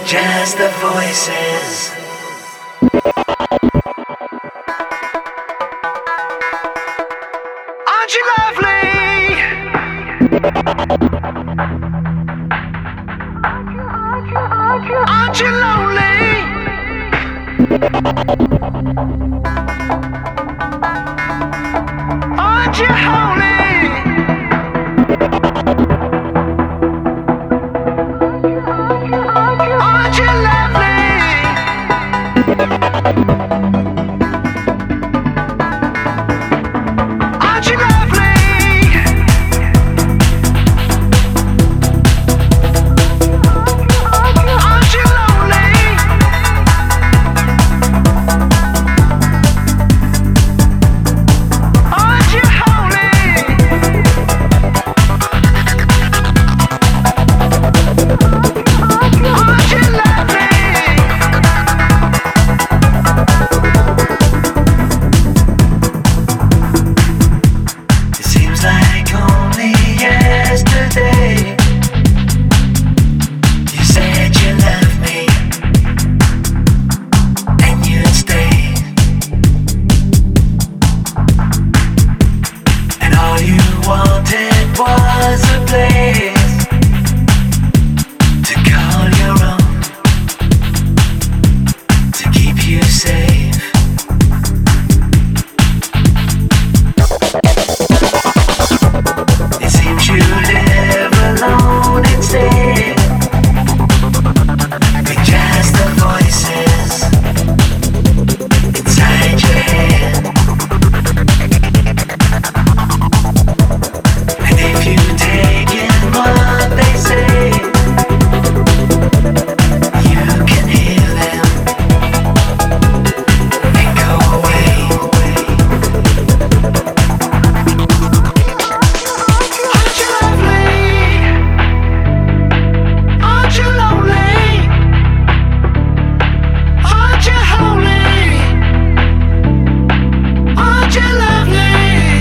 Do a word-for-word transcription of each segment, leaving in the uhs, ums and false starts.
just the voices. Aren't you lovely? Aren't you lonely? Aren't you holy? Aren't you lovely? Aren't you lovely? Aren't you lonely? Aren't you holy? Aren't you lovely? It seems like only yesterday you said you loved me and you'd stay, and all you wanted was a place to call your own, to keep you safe. It seems you live alone instead, with just the voices inside your head. And if you take in what they say, you can hear them echo away. Aren't you lovely? Aren't you lonely? Aren't you holy? Aren't you lovely?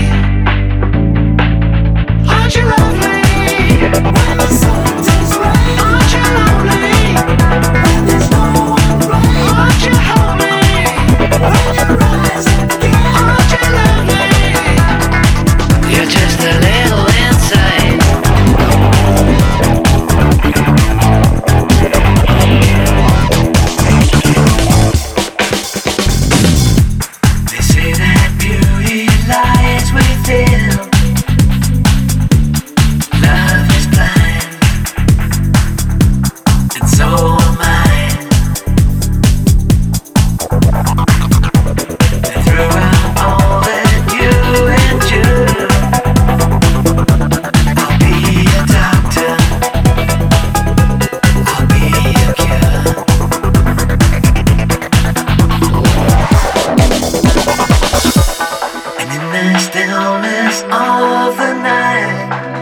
Aren't you lovely? When the sun is right, aren't you lonely? When there's no one right, aren't you holy? When it rises again, aren't you lovely? You're just a little inside. They say that beauty lies within. Love is blind, and so am I. And throughout all that you endure, I'll be a doctor, I'll be a cure. And in the stillness of the night,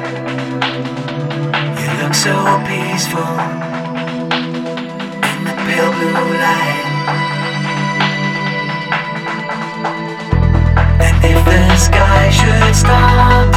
you look so peaceful in the pale blue light. And if the sky should stop